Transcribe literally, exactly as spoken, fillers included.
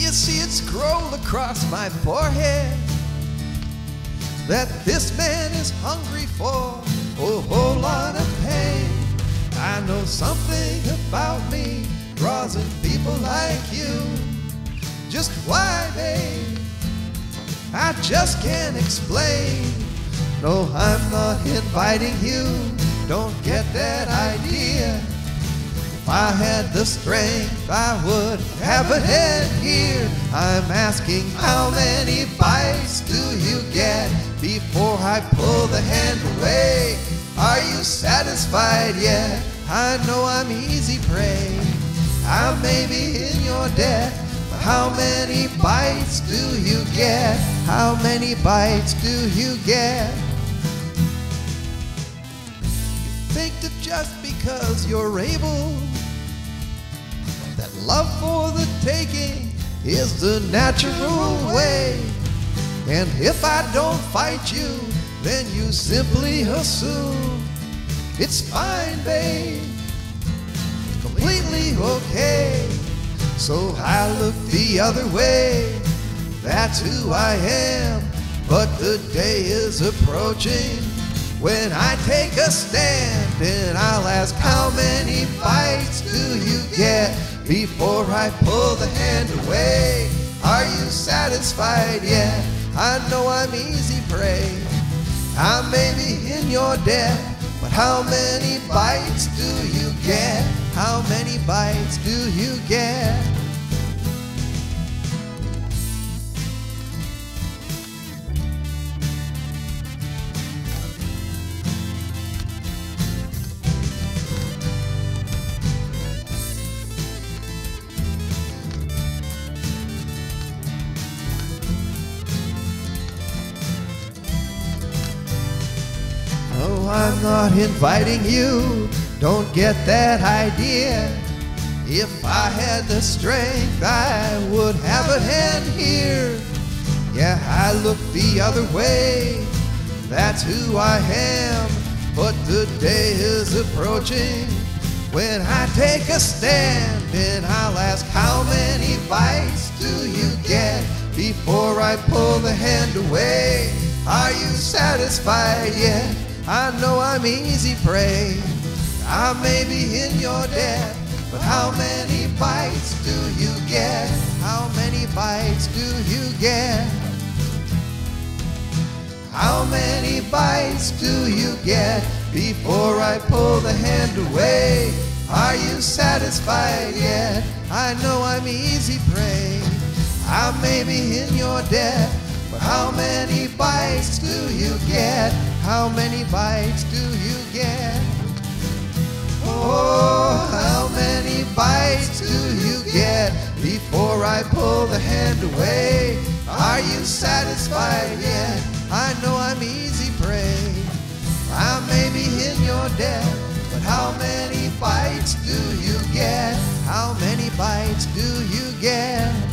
you see it scroll across my forehead that this man is hungry for a whole lot of pain. I know something about me draws in people like you. Just why, babe? I just can't explain. No, I'm not inviting you. Don't get that idea. If I had the strength, I would have a head here. I'm asking, how many bites do you get before I pull the hand away? Are you satisfied yet? I know I'm easy prey. I may be in your debt, but how many bites do you get? How many bites do you get? You think that just because you're able, that love for the taking is the natural way. And if I don't fight you, then you simply assume it's fine, babe, completely okay. So I look the other way, that's who I am. But the day is approaching when I take a stand, and I'll ask, how many bites do you get before I pull the hand away? Are you satisfied yet? I know I'm easy prey. I may be in your debt, but how many bites do you get? How many bites do you get? No, I'm not inviting you. Don't get that idea. If I had the strength, I would have a hand here. Yeah, I look the other way. That's who I am. But the day is approaching when I take a stand, and I'll ask, how many bites do you get before I pull the hand away? Are you satisfied yet? I know I'm easy prey. I may be in your debt, but how many bites do you get? How many bites do you get? How many bites do you get before I pull the hand away? Are you satisfied yet? I know I'm easy prey. I may be in your debt, but how many bites do you get? How many bites do you get? Oh, how many bites do you get before I pull the hand away? Are you satisfied yet? I know I'm easy prey. I may be in your debt, but how many bites do you get? How many bites do you get?